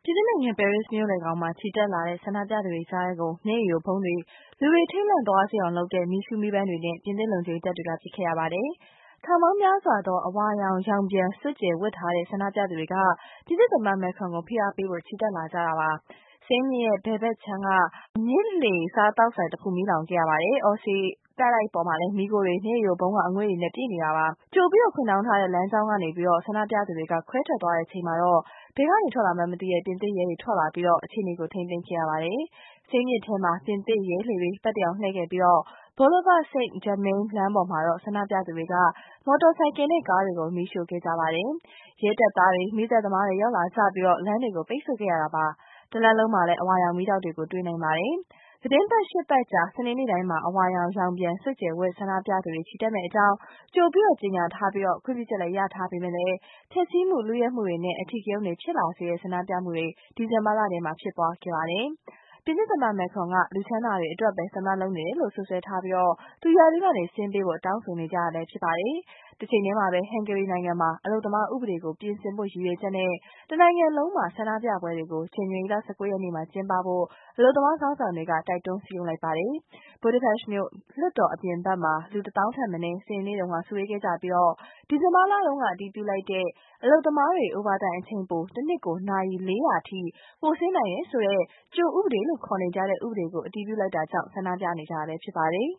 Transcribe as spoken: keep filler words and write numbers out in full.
ပြည်ထောင်နိုင်ငံပဲရစ်မြို့လယ်ကောင်မှာချီတက်လာတဲ့ဆန္ဒပြသူတွေကြားထဲကိုမျက်ရည်ယိုဗုံးတွေလူတွေထိတ်လန့်သွားစေအောင်လုပ်တဲ့မီးရှူးမီးပန်းတွေနဲ့ပြင်သစ်လုံခြုံရေးတပ်တွေကပစ်ခဲ့ရပါတယ်။ထောင်ပေါင်းများစွာသောအဝါရောင်ရောင်ပြန်စွပ်ကျယ်ဝတ်ထားတဲ့ဆန္ဒပြသူတွေကပြင်သစ်သမ္မတမက်ခရွန်ကိုဖိအားပေးဖို့ချီတက်လာကြတာပါ။စိန်းမြစ်ရဲ့ဘယ်ဘက်ခြမ်းကမြစ်လှေစားသောက်ဆိုင်တစ်ခုမီးလောင်ခဲ့ရပါတယ်။အော်စီပြတိုက်ပေါ်မှာလည်းမီးခိုတွေမျက်ရည်ယိုဗုံးကအငွေ့တွေနဲ့ပြည့်နေတာပါ။ကြိုပြီးခွင့်တောင်းထားတဲ့လမ်းကြောင်းကနေပြီးတော့ဆန္ဒပြသူတွေကခွဲထွက်သွားတဲ့အချိန်မှာတော့ဘယ်ကနေထွက်လာမှန်းမသိတဲ့ပြင်သစ်ရဲတွေထွက်လာပြီးတော့အခြေအနေကိုထိန်းသိမ်းခဲ့ရပါတယ်။စိန်းမြစ်ထဲမှာပြင်သစ်ရဲလှေတွေပတ်တရားလှည့်ခဲ့ပြီးတော့ Boulevard Saint-Germain လမ်းပေါ်မှာတော့ဆန္ဒပြသူတွေကမော်တော်ဆိုင်ကယ်နဲ့ကားတွေကိုမီးရှို့ခဲ့ကြပါတယ်။ရဲတပ်သားတွေမီးသတ်သမားတွေရောက်လာကြပြီးတော့လမ်းတွေကိုပိတ်ဆို့ခဲ့ရတာပါ။တလမ်းလုံးမှာလည်းအဝါရောင်မီးတောက်တွေကိုတွေ့နိုင်ပါတယ်။သီတင်းပတ်ရှစ်ပတ်ကြာစနေနေ့တိုင်းမှာအဝါရောင်ရောင်ပြန်စွပ်ကျယ်ဝတ်ဆန္ဒပြသူတွေချီတက်မယ့်အကြောင်းကြိုပြီးကြေညာထားပြီးတော့ခွင့်ပြုချက်လည်းရထားပေမဲ့လည်းဖျက်ဆီးမှုလူရဲမှုတွေနဲ့အထီးကရုဏ်းတွေဖြစ်လာစေတဲ့ဆန္ဒပြမှုတွေဒီဇင်ဘာလထဲမှာဖြစ်ပွားခဲ့ပါတယ်။ပြင်သစ်သမ္မတမက်ခရွန်ကလူချမ်းသာတွေအတွက်ပဲသမ္မတလုပ်နေတယ်လို့ဆွဆွဲထားပြီးတော့သူရာထူးကနေဆင်းပေးဖို့တောင်းဆိုနေကြတာလည်းဖြစ်ပါတယ်။တစ်ချိန်တည်းမှာပဲဟန်ဂေရီနိုင်ငံမှာအလုပ်သမားဥပဒေကိုပြင်ဆင်ဖို့ရည်ရွယ်ချက်နဲ့တနိုင်ငံလုံးမှာဆန္ဒပြပွဲတွေကိုဇန်နဝါရီလ၁၉ရက်နေ့မှာကျင်းပဖို့အလုပ်သမားခေါင်းဆောင်တွေကတိုက်တွန်းစည်းရုံးလိုက်ပါတယ်။ဘူဒါပက်မြို့လွှတ်တော်အပြင်ဘက်မှာလူတစ်သောင်းထက်မနည်းစနေနေ့တုန်းကစုဝေးခဲ့ကြပြီးတော့ဒီဇင်ဘာလတုန်းကအတည်ပြုလိုက်တဲ့အလုပ်သမားတွေ overtime အချိန်ပိုတစ်နှစ်ကိုနာရီလေးရာထိပိုဆင်းနိုင်တယ်ဆိုတဲ့ကြိုဥပဒေလို့ခေါ်နေကြတဲ့ဥပဒေကိုအတည်ပြုလိုက်တာကြောင့်ဆန္ဒပြနေကြတာလည်းဖြစ်ပါတယ်။